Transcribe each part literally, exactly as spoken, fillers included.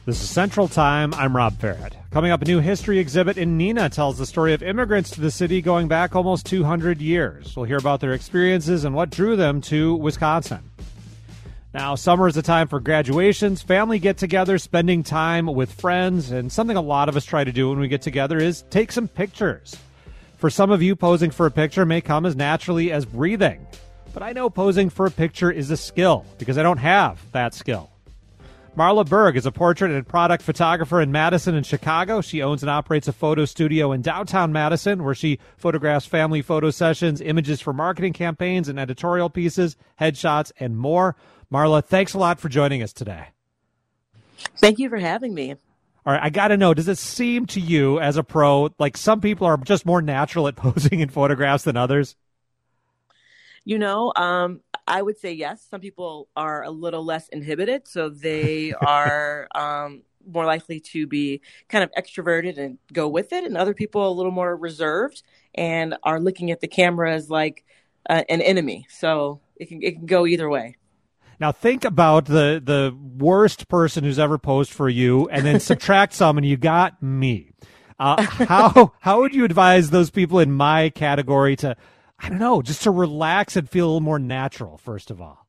This is Central Time. I'm Rob Farrett. Coming up, a new history exhibit in Neenah tells the story of immigrants to the city going back almost two hundred years. We'll hear about their experiences and what drew them to Wisconsin. Now, summer is a time for graduations, family get-togethers, spending time with friends, and something a lot of us try to do when we get together is take some pictures. For some of you, posing for a picture may come as naturally as breathing. But I know posing for a picture is a skill because I don't have that skill. Marla Berg is a portrait and product photographer in Madison and Chicago. She owns and operates a photo studio in downtown Madison where she photographs family photo sessions, images for marketing campaigns and editorial pieces, headshots, and more. Marla, thanks a lot for joining us today. Thank you for having me. All right, I got to know, does it seem to you as a pro like some people are just more natural at posing in photographs than others? You know, um, I would say yes. Some people are a little less inhibited, so they are um, more likely to be kind of extroverted and go with it. And other people a little more reserved and are looking at the camera as like uh, an enemy. So it can it can go either way. Now think about the the worst person who's ever posed for you, and then subtract some, and you got me. Uh, how how would you advise those people in my category to, I don't know, just to relax and feel a little more natural, first of all?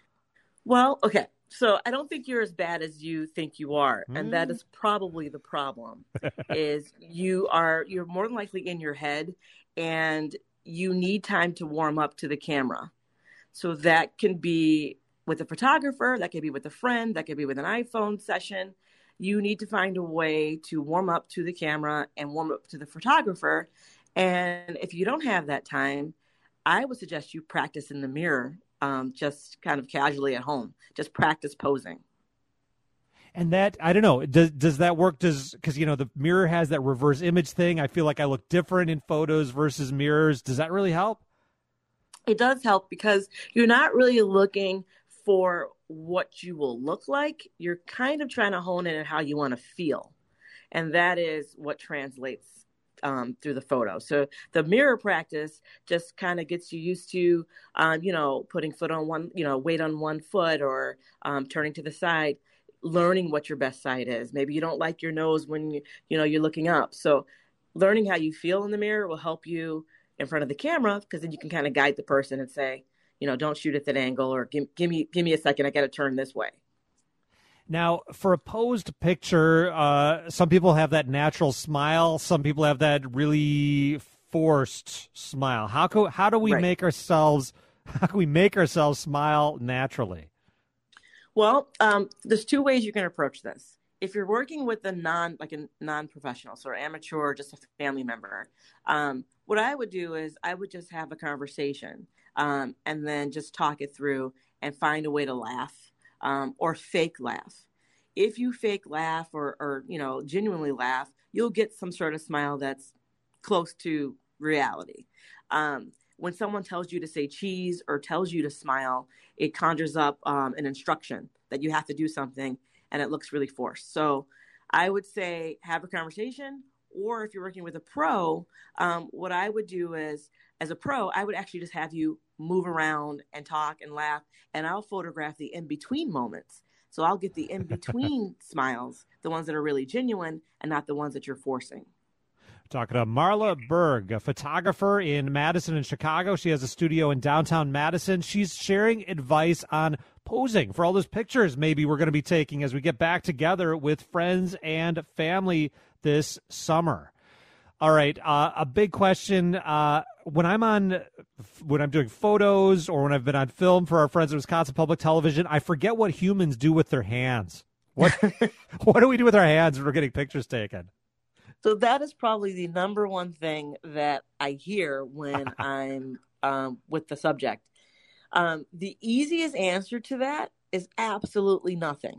Well, okay. So I don't think you're as bad as you think you are. Mm. And that is probably the problem is you are, you're more than likely in your head and you need time to warm up to the camera. So that can be with a photographer, that could be with a friend, that could be with an iPhone session. You need to find a way to warm up to the camera and warm up to the photographer. And if you don't have that time, I would suggest you practice in the mirror, um, just kind of casually at home. Just practice posing. And that, I don't know, does does that work? Does because, you know, the mirror has that reverse image thing. I feel like I look different in photos versus mirrors. Does that really help? It does help because you're not really looking for what you will look like. You're kind of trying to hone in on how you want to feel. And that is what translates Um, through the photo. So the mirror practice just kind of gets you used to, um, you know, putting foot on one, you know, weight on one foot or um, turning to the side, learning what your best side is. Maybe you don't like your nose when you, you know, you're looking up. So learning how you feel in the mirror will help you in front of the camera because then you can kind of guide the person and say, you know, don't shoot at that angle or give, give me, give me a second. I got to turn this way. Now, for a posed picture, uh, some people have that natural smile. Some people have that really forced smile. How co- how do we right. make ourselves how can we make ourselves smile naturally? Well, um, there's two ways you can approach this. If you're working with a non like a non-professional, so amateur or just a family member, um, what I would do is I would just have a conversation um, and then just talk it through and find a way to laugh. Um, or fake laugh. If you fake laugh or, or, you know, genuinely laugh, you'll get some sort of smile that's close to reality. Um, when someone tells you to say cheese or tells you to smile, it conjures up um, an instruction that you have to do something and it looks really forced. So I would say have a conversation, or if you're working with a pro, um, what I would do is, as a pro, I would actually just have you move around and talk and laugh, and I'll photograph the in-between moments. So I'll get the in-between smiles, the ones that are really genuine and not the ones that you're forcing. Talking to Marla Berg, a photographer in Madison and Chicago. She has a studio in downtown Madison. She's sharing advice on posing for all those pictures maybe we're going to be taking as we get back together with friends and family this summer. All right, uh, a big question. Uh, when I'm on, when I'm doing photos or when I've been on film for our friends at Wisconsin Public Television, I forget what humans do with their hands. What what do we do with our hands when we're getting pictures taken? So that is probably the number one thing that I hear when I'm um, with the subject. Um, the easiest answer to that is absolutely nothing.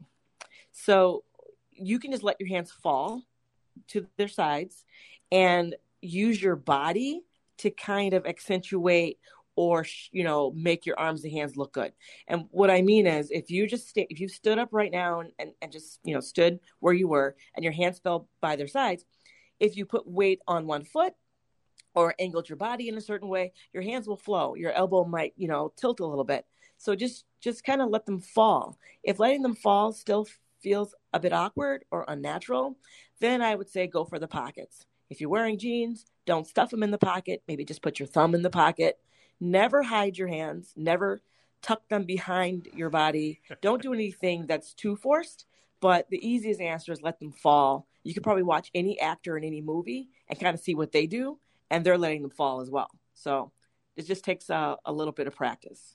So you can just let your hands fall to their sides and use your body to kind of accentuate or, you know, make your arms and hands look good. And what I mean is if you just stay, if you stood up right now and, and, and just, you know, stood where you were and your hands fell by their sides, if you put weight on one foot or angled your body in a certain way, your hands will flow. Your elbow might, you know, tilt a little bit. So just, just kind of let them fall. If letting them fall still feels a bit awkward or unnatural, then I would say go for the pockets. If you're wearing jeans, don't stuff them in the pocket. Maybe just put your thumb in the pocket. Never hide your hands. Never tuck them behind your body. Don't do anything that's too forced. But the easiest answer is let them fall. You could probably watch any actor in any movie and kind of see what they do, and they're letting them fall as well. So it just takes a, a little bit of practice.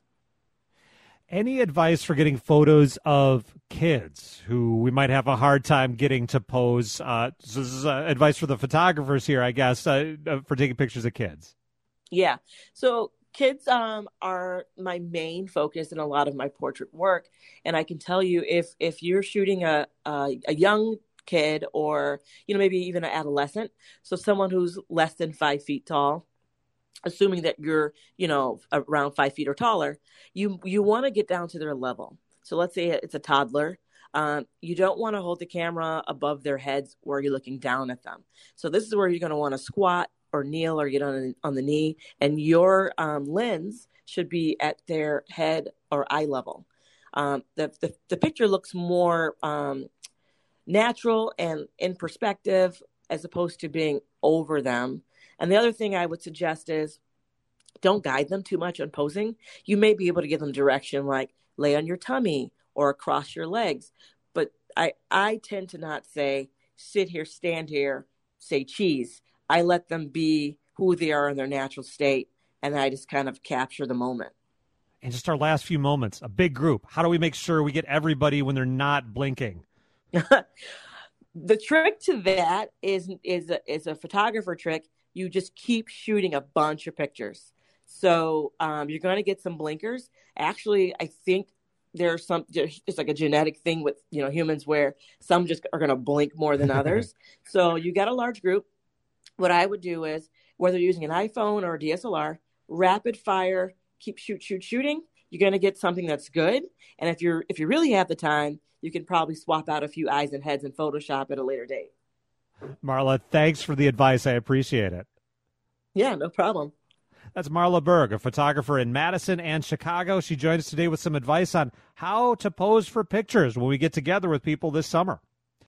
Any advice for getting photos of kids who we might have a hard time getting to pose? Uh, so this is uh, advice for the photographers here, I guess, uh, for taking pictures of kids. Yeah. So kids um, are my main focus in a lot of my portrait work. And I can tell you, if if you're shooting a, a, a young kid or, you know, maybe even an adolescent, so someone who's less than five feet tall, assuming that you're, you know, around five feet or taller, you you want to get down to their level. So let's say it's a toddler. Um, you don't want to hold the camera above their heads where you're looking down at them. So this is where you're going to want to squat or kneel or get on on the knee, and your um, lens should be at their head or eye level. Um, the, the the picture looks more um, natural and in perspective as opposed to being over them. And the other thing I would suggest is don't guide them too much on posing. You may be able to give them direction like lay on your tummy or cross your legs. But I, I tend to not say sit here, stand here, say cheese. I let them be who they are in their natural state, and I just kind of capture the moment. And just our last few moments, a big group. How do we make sure we get everybody when they're not blinking? The trick to that is is a, is a photographer trick. You just keep shooting a bunch of pictures. So um, you're going to get some blinkers. Actually, I think there's some, it's like a genetic thing with, you know, humans where some just are going to blink more than others. So you got a large group. What I would do is, whether you're using an iPhone or a D S L R, rapid fire, keep shoot, shoot, shooting. You're going to get something that's good. And if you're, if you really have the time, you can probably swap out a few eyes and heads in Photoshop at a later date. Marla, thanks for the advice. I appreciate it. Yeah, no problem. That's Marla Berg, a photographer in Madison and Chicago. She joined us today with some advice on how to pose for pictures when we get together with people this summer.